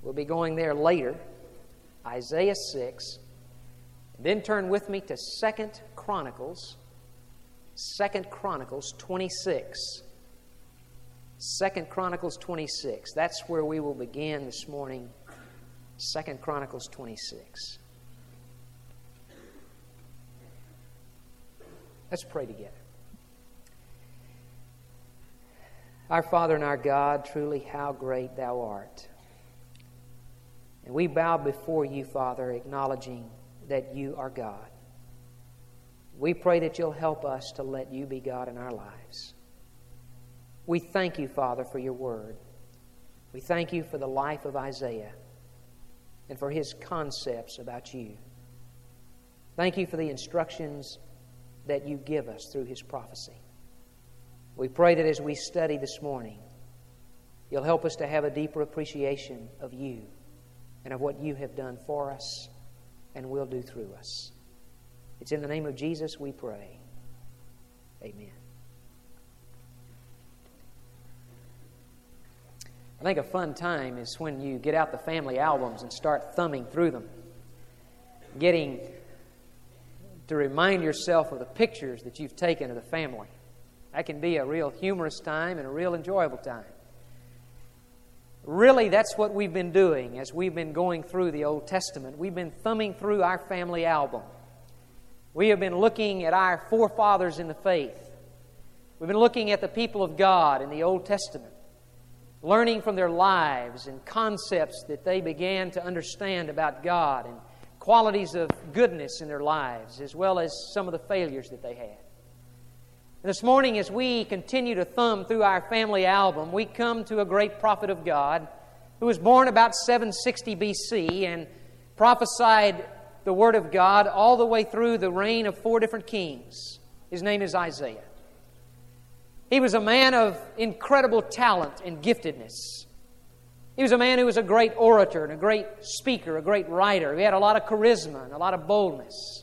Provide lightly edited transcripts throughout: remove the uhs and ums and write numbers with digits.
We'll be going there later, Isaiah 6. Then turn with me to 2 Chronicles 26. 2 Chronicles 26. That's where we will begin this morning. 2 Chronicles 26. Let's pray together. Our Father and our God, truly how great Thou art. And we bow before You, Father, acknowledging that You are God. We pray that You'll help us to let You be God in our lives. We thank You, Father, for Your Word. We thank You for the life of Isaiah and for his concepts about You. Thank You for the instructions that You give us through his prophecy. We pray that as we study this morning, You'll help us to have a deeper appreciation of You and of what You have done for us and will do through us. It's in the name of Jesus we pray. Amen. I think a fun time is when you get out the family albums and start thumbing through them, getting to remind yourself of the pictures that you've taken of the family. That can be a real humorous time and a real enjoyable time. Really, that's what we've been doing as we've been going through the Old Testament. We've been thumbing through our family album. We have been looking at our forefathers in the faith. We've been looking at the people of God in the Old Testament, learning from their lives and concepts that they began to understand about God and qualities of goodness in their lives, as well as some of the failures that they had. This morning, as we continue to thumb through our family album, we come to a great prophet of God who was born about 760 BC and prophesied the Word of God all the way through the reign of 4 different kings. His name is Isaiah. He was a man of incredible talent and giftedness. He was a man who was a great orator and a great speaker, a great writer. He had a lot of charisma and a lot of boldness.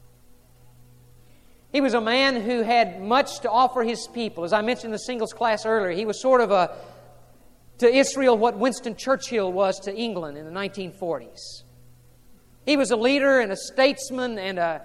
He was a man who had much to offer his people. As I mentioned in the singles class earlier, he was sort of to Israel what Winston Churchill was to England in the 1940s. He was a leader and a statesman and a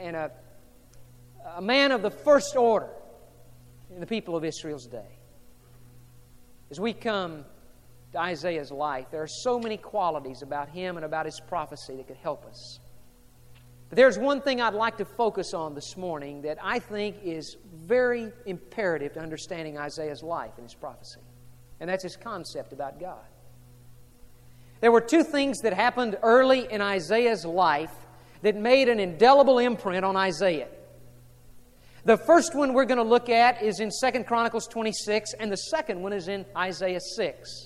man of the first order in the people of Israel's day. As we come to Isaiah's life, there are so many qualities about him and about his prophecy that could help us. But there's one thing I'd like to focus on this morning that I think is very imperative to understanding Isaiah's life and his prophecy, and that's his concept about God. There were 2 things that happened early in Isaiah's life that made an indelible imprint on Isaiah. The first one we're going to look at is in 2 Chronicles 26, and the second one is in Isaiah 6.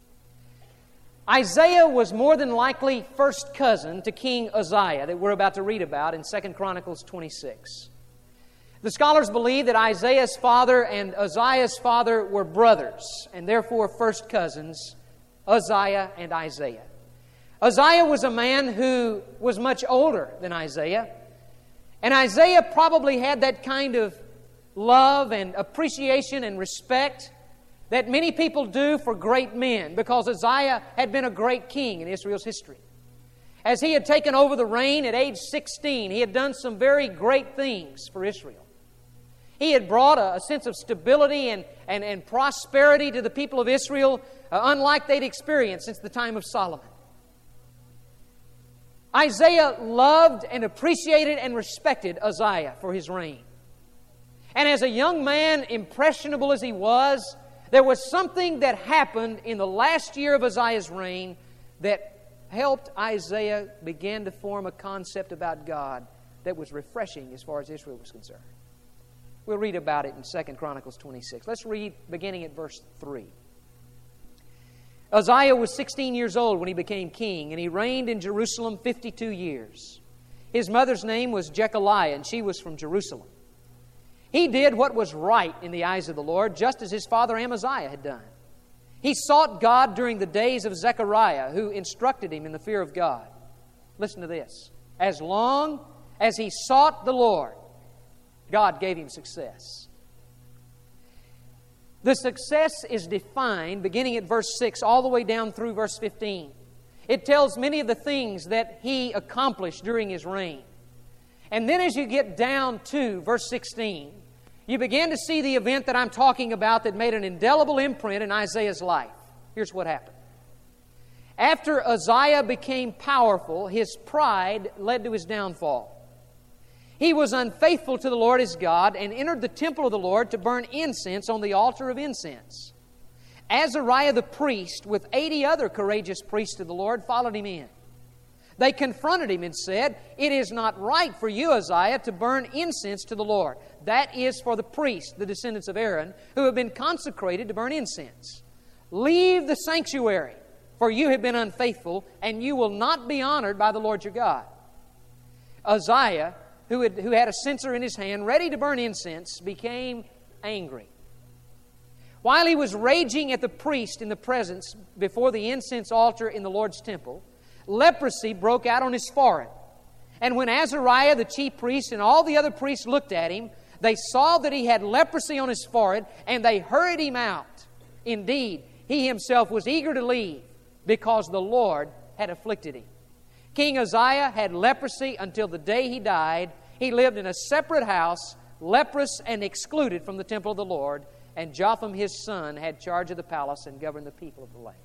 Isaiah was more than likely first cousin to King Uzziah that we're about to read about in 2 Chronicles 26. The scholars believe that Isaiah's father and Uzziah's father were brothers, and therefore first cousins, Uzziah and Isaiah. Uzziah was a man who was much older than Isaiah, and Isaiah probably had that kind of love and appreciation and respect that many people do for great men, because Uzziah had been a great king in Israel's history. As he had taken over the reign at age 16, he had done some very great things for Israel. He had brought a sense of stability and prosperity to the people of Israel, unlike they'd experienced since the time of Solomon. Isaiah loved and appreciated and respected Uzziah for his reign. And as a young man, impressionable as he was, there was something that happened in the last year of Uzziah's reign that helped Isaiah begin to form a concept about God that was refreshing as far as Israel was concerned. We'll read about it in 2 Chronicles 26. Let's read beginning at verse 3. Uzziah was 16 years old when he became king, and he reigned in Jerusalem 52 years. His mother's name was Jechaliah, and she was from Jerusalem. He did what was right in the eyes of the Lord, just as his father Amaziah had done. He sought God during the days of Zechariah, who instructed him in the fear of God. Listen to this. As long as he sought the Lord, God gave him success. The success is defined beginning at verse 6 all the way down through verse 15 It tells many of the things that he accomplished during his reign. And then as you get down to verse 16, you begin to see the event that I'm talking about that made an indelible imprint in Isaiah's life. Here's what happened. After Uzziah became powerful, his pride led to his downfall. He was unfaithful to the Lord his God and entered the temple of the Lord to burn incense on the altar of incense. Azariah the priest, with 80 other courageous priests of the Lord, followed him in. They confronted him and said, "It is not right for you, Uzziah, to burn incense to the Lord. That is for the priests, the descendants of Aaron, who have been consecrated to burn incense. Leave the sanctuary, for you have been unfaithful, and you will not be honored by the Lord your God." Uzziah, who had a censer in his hand, ready to burn incense, became angry. While he was raging at the priest in the presence before the incense altar in the Lord's temple, leprosy broke out on his forehead. And when Azariah, the chief priest, and all the other priests looked at him, they saw that he had leprosy on his forehead, and they hurried him out. Indeed, he himself was eager to leave, because the Lord had afflicted him. King Uzziah had leprosy until the day he died. He lived in a separate house, leprous and excluded from the temple of the Lord, and Jotham his son had charge of the palace and governed the people of the land.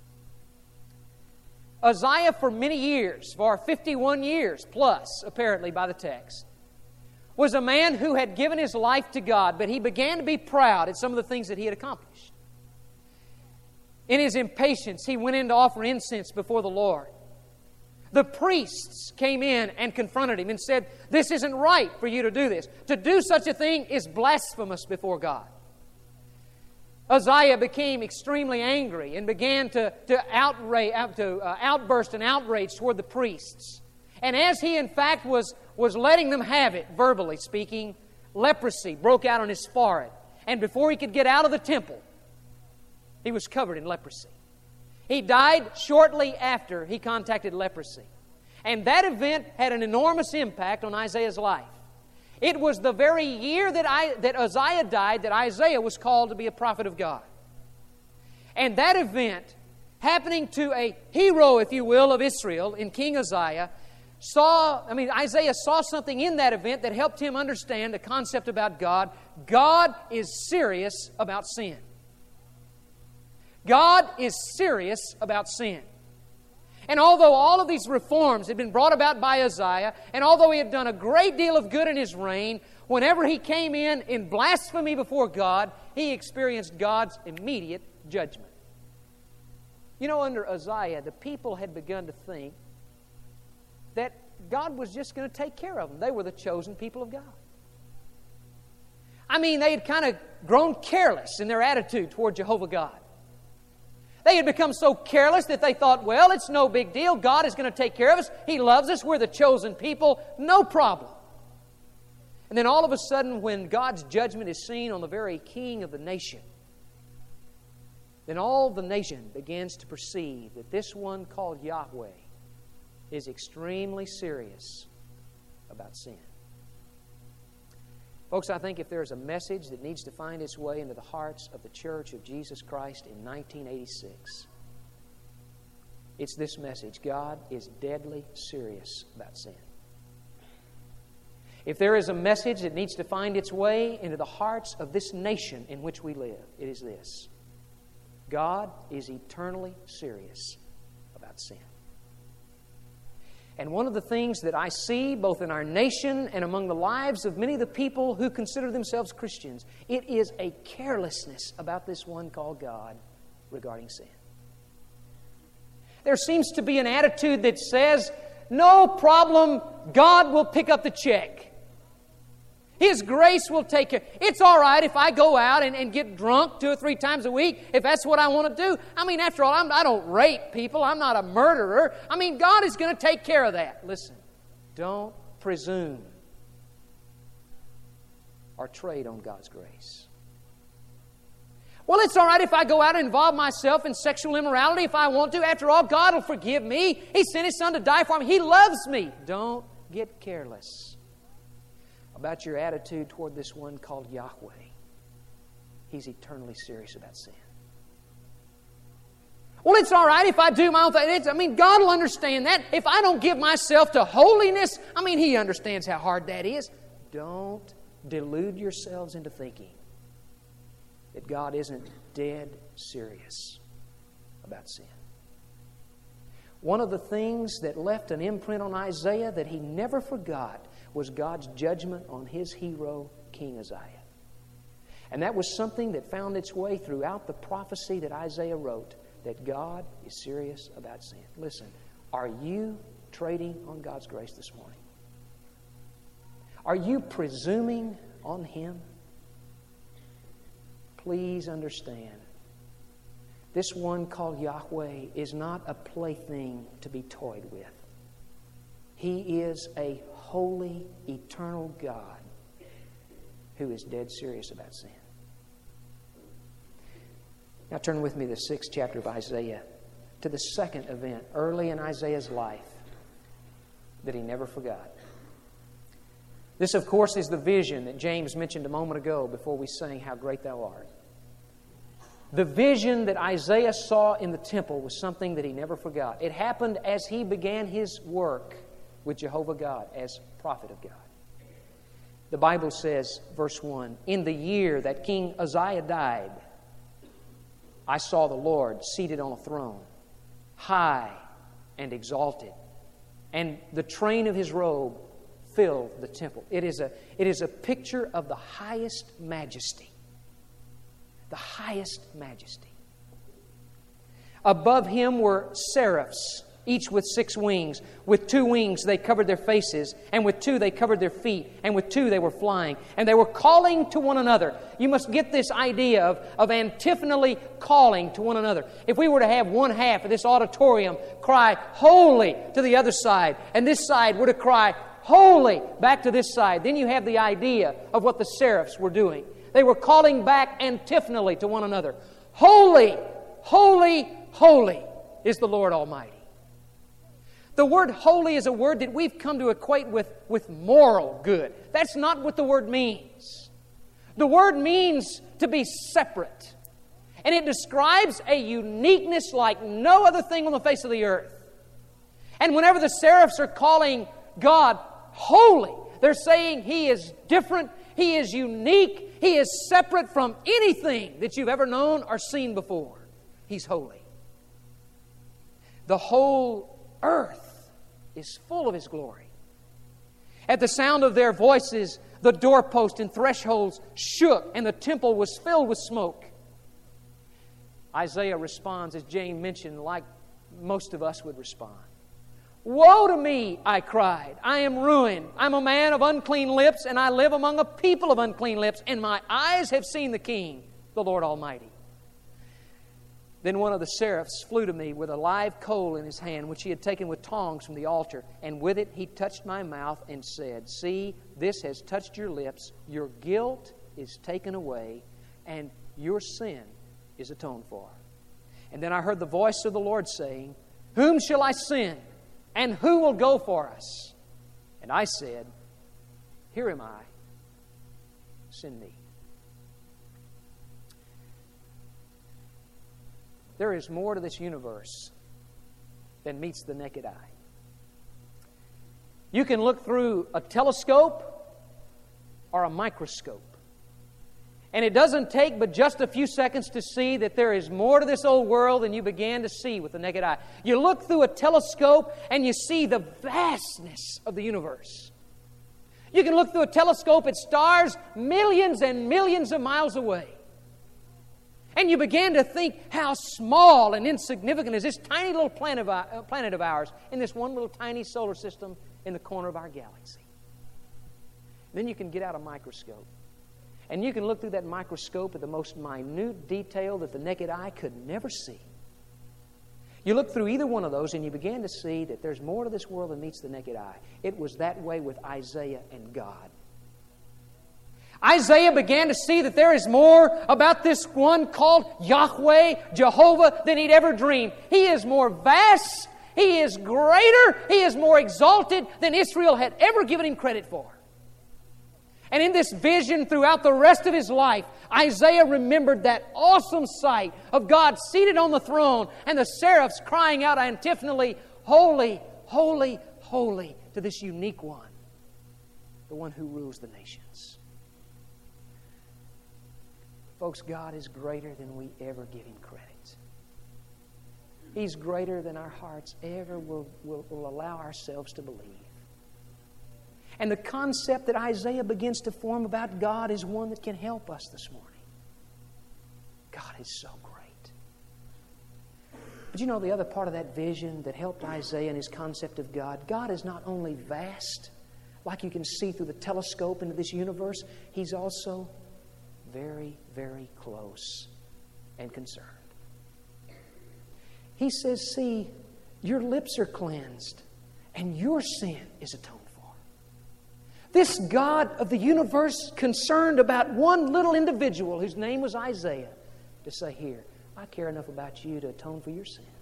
Uzziah for many years, for 51 years plus, apparently by the text, was a man who had given his life to God, but he began to be proud at some of the things that he had accomplished. In his impatience, he went in to offer incense before the Lord. The priests came in and confronted him and said, "This isn't right for you to do this. To do such a thing is blasphemous before God." Uzziah became extremely angry and began to outburst and outrage toward the priests. And as he in fact was letting them have it, verbally speaking, leprosy broke out on his forehead. And before he could get out of the temple, he was covered in leprosy. He died shortly after he contacted leprosy. And that event had an enormous impact on Isaiah's life. It was the very year that Uzziah died that Isaiah was called to be a prophet of God. And that event, happening to a hero, if you will, of Israel in King Uzziah, Isaiah saw something in that event that helped him understand the concept about God. God is serious about sin. God is serious about sin. And although all of these reforms had been brought about by Uzziah, and although he had done a great deal of good in his reign, whenever he came in blasphemy before God, he experienced God's immediate judgment. You know, under Uzziah, the people had begun to think that God was just going to take care of them. They were the chosen people of God. I mean, they had kind of grown careless in their attitude toward Jehovah God. They had become so careless that they thought, well, it's no big deal. God is going to take care of us. He loves us. We're the chosen people. No problem. And then all of a sudden, when God's judgment is seen on the very king of the nation, then all the nation begins to perceive that this one called Yahweh is extremely serious about sin. Folks, I think if there's a message that needs to find its way into the hearts of the Church of Jesus Christ in 1986, it's this message: God is deadly serious about sin. If there is a message that needs to find its way into the hearts of this nation in which we live, it is this: God is eternally serious about sin. And one of the things that I see both in our nation and among the lives of many of the people who consider themselves Christians, it is a carelessness about this one called God regarding sin. There seems to be an attitude that says, no problem, God will pick up the check. His grace will take care. It's all right if I go out and get drunk 2 or 3 times a week, if that's what I want to do. I mean, after all, I don't rape people. I'm not a murderer. I mean, God is going to take care of that. Listen, don't presume or trade on God's grace. Well, it's all right if I go out and involve myself in sexual immorality if I want to. After all, God will forgive me. He sent His Son to die for me. He loves me. Don't get careless about your attitude toward this one called Yahweh. He's eternally serious about sin. Well, it's all right if I do my own thing. God will understand that. If I don't give myself to holiness, He understands how hard that is. Don't delude yourselves into thinking that God isn't dead serious about sin. One of the things that left an imprint on Isaiah that he never forgot was God's judgment on his hero, King Uzziah. And that was something that found its way throughout the prophecy that Isaiah wrote, that God is serious about sin. Listen, are you trading on God's grace this morning? Are you presuming on Him? Please understand, this one called Yahweh is not a plaything to be toyed with. He is a holy, eternal God who is dead serious about sin. Now turn with me to the 6th chapter of Isaiah, to the second event early in Isaiah's life that he never forgot. This, of course, is the vision that James mentioned a moment ago before we sang How Great Thou Art. The vision that Isaiah saw in the temple was something that he never forgot. It happened as he began his work with Jehovah God as prophet of God. The Bible says, verse 1, "In the year that King Uzziah died, I saw the Lord seated on a throne, high and exalted, and the train of His robe filled the temple." It is a picture of the highest majesty. The highest majesty. Above Him were seraphs, each with 6 wings. With 2 wings they covered their faces, and with 2 they covered their feet, and with 2 they were flying. And they were calling to one another. You must get this idea of antiphonally calling to one another. If we were to have one half of this auditorium cry, "Holy," to the other side, and this side were to cry, "Holy," back to this side, then you have the idea of what the seraphs were doing. They were calling back antiphonally to one another. "Holy, holy, holy is the Lord Almighty." The word holy is a word that we've come to equate with moral good. That's not what the word means. The word means to be separate. And it describes a uniqueness like no other thing on the face of the earth. And whenever the seraphs are calling God holy, they're saying He is different, He is unique, He is separate from anything that you've ever known or seen before. He's holy. The whole earth is full of His glory. At the sound of their voices, the doorpost and thresholds shook, and the temple was filled with smoke. Isaiah responds, as James mentioned, like most of us would respond. "Woe to me," I cried. "I am ruined. I'm a man of unclean lips, and I live among a people of unclean lips, and my eyes have seen the King, the Lord Almighty." Then one of the seraphs flew to me with a live coal in his hand, which he had taken with tongs from the altar, and with it he touched my mouth and said, "See, this has touched your lips. Your guilt is taken away, and your sin is atoned for." And then I heard the voice of the Lord saying, "Whom shall I send? And who will go for us?" And I said, "Here am I. Send me." There is more to this universe than meets the naked eye. You can look through a telescope or a microscope. And it doesn't take but just a few seconds to see that there is more to this old world than you began to see with the naked eye. You look through a telescope and you see the vastness of the universe. You can look through a telescope at stars millions and millions of miles away. And you begin to think how small and insignificant is this tiny little planet of ours in this one little tiny solar system in the corner of our galaxy. Then you can get out a microscope. And you can look through that microscope at the most minute detail that the naked eye could never see. You look through either one of those and you begin to see that there's more to this world than meets the naked eye. It was that way with Isaiah and God. Isaiah began to see that there is more about this one called Yahweh, Jehovah, than he'd ever dreamed. He is more vast, He is greater, He is more exalted than Israel had ever given Him credit for. And in this vision throughout the rest of his life, Isaiah remembered that awesome sight of God seated on the throne and the seraphs crying out antiphonally, "Holy, holy, holy," to this unique one, the one who rules the nations. Folks, God is greater than we ever give Him credit. He's greater than our hearts ever will allow ourselves to believe. And the concept that Isaiah begins to form about God is one that can help us this morning. God is so great. But you know the other part of that vision that helped Isaiah in his concept of God? God is not only vast, like you can see through the telescope into this universe, He's also very, very close and concerned. He says, "See, your lips are cleansed, and your sin is atoned for." This God of the universe concerned about one little individual whose name was Isaiah to say, "Here, I care enough about you to atone for your sin."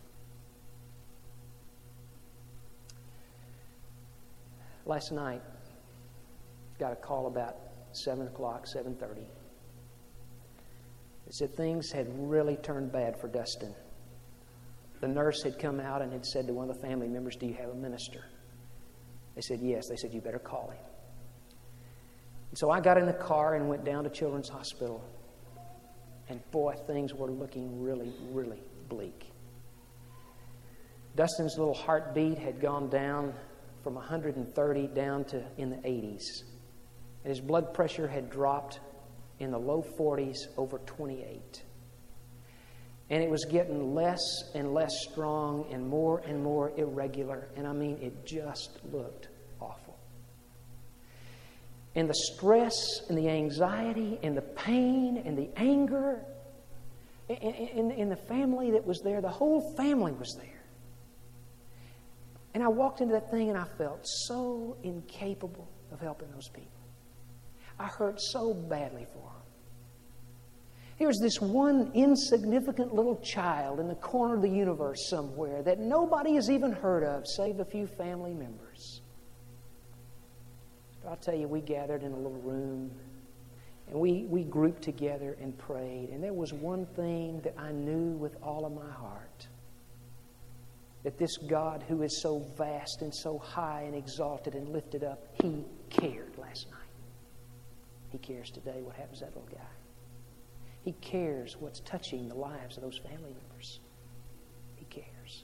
Last night, got a call about 7 o'clock, 7:30. It said things had really turned bad for Dustin. The nurse had come out and had said to one of the family members, "Do you have a minister?" They said, "Yes." They said, "You better call him." And so I got in the car and went down to Children's Hospital. And boy, things were looking really, really bleak. Dustin's little heartbeat had gone down from 130 down to in the 80s. And his blood pressure had dropped in the low 40s over 28. And it was getting less and less strong and more irregular. And I mean, it just looked awful. And the stress and the anxiety and the pain and the anger in the family that was there, the whole family was there. And I walked into that thing and I felt so incapable of helping those people. I hurt so badly for them. Here's this one insignificant little child in the corner of the universe somewhere that nobody has even heard of, save a few family members. But I'll tell you, we gathered in a little room, and we grouped together and prayed. And there was one thing that I knew with all of my heart, that this God who is so vast and so high and exalted and lifted up, He cared last night. He cares today what happens to that little guy. He cares what's touching the lives of those family members. He cares.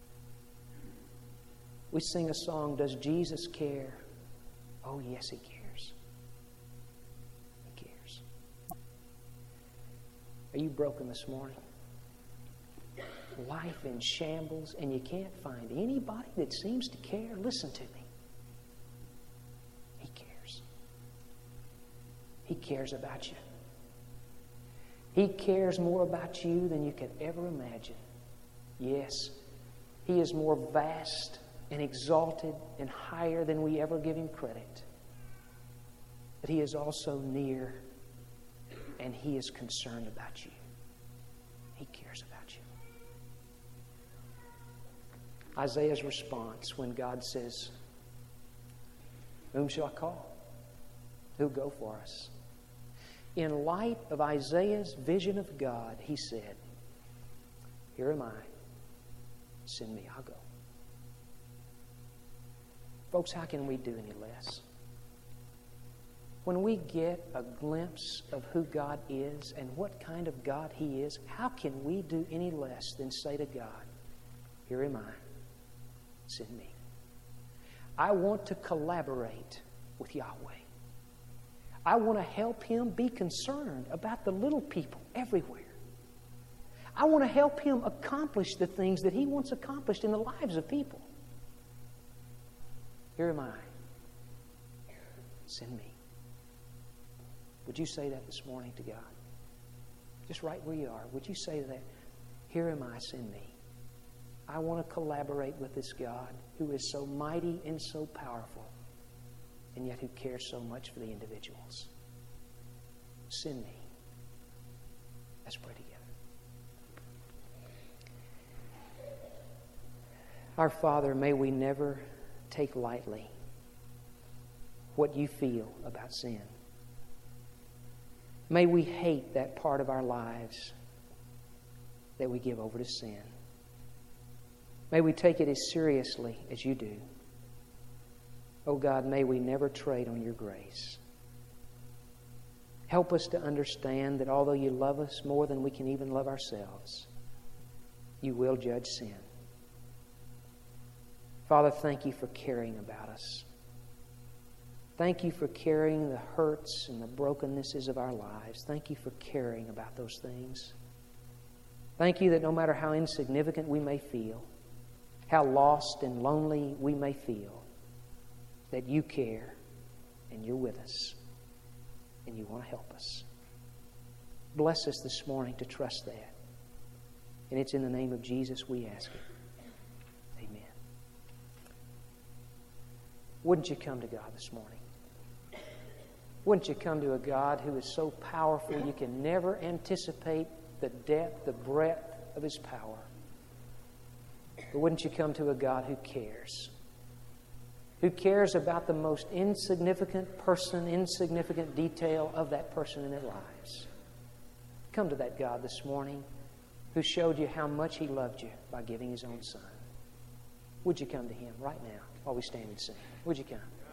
We sing a song, "Does Jesus care?" Oh, yes, He cares. He cares. Are you broken this morning? Life in shambles, and you can't find anybody that seems to care? Listen to me. He cares. He cares about you. He cares more about you than you could ever imagine. Yes, He is more vast and exalted and higher than we ever give Him credit. But He is also near, and He is concerned about you. He cares about you. Isaiah's response when God says, "Whom shall I call? Who'll go for us?" In light of Isaiah's vision of God, he said, "Here am I. Send me, I'll go." Folks, how can we do any less? When we get a glimpse of who God is and what kind of God He is, how can we do any less than say to God, "Here am I. Send me." I want to collaborate with Yahweh. I want to help Him be concerned about the little people everywhere. I want to help Him accomplish the things that He wants accomplished in the lives of people. Here am I. Send me. Would you say that this morning to God? Just right where you are. Would you say that? Here am I, send me. I want to collaborate with this God who is so mighty and so powerful, and yet who cares so much for the individuals. Send me. Let's pray together. Our Father, may we never take lightly what You feel about sin. May we hate that part of our lives that we give over to sin. May we take it as seriously as you do. Oh God, may we never trade on your grace. Help us to understand that although you love us more than we can even love ourselves, you will judge sin. Father, thank you for caring about us. Thank you for carrying the hurts and the brokennesses of our lives. Thank you for caring about those things. Thank you that no matter how insignificant we may feel, how lost and lonely we may feel, that you care and you're with us and you want to help us. Bless us this morning to trust that. And it's in the name of Jesus we ask it. Amen. Wouldn't you come to God this morning? Wouldn't you come to a God who is so powerful you can never anticipate the depth, the breadth of His power? But wouldn't you come to a God who cares? Who cares about the most insignificant person, insignificant detail of that person in their lives? Come to that God this morning who showed you how much He loved you by giving His own Son. Would you come to Him right now while we stand and sing? Would you come?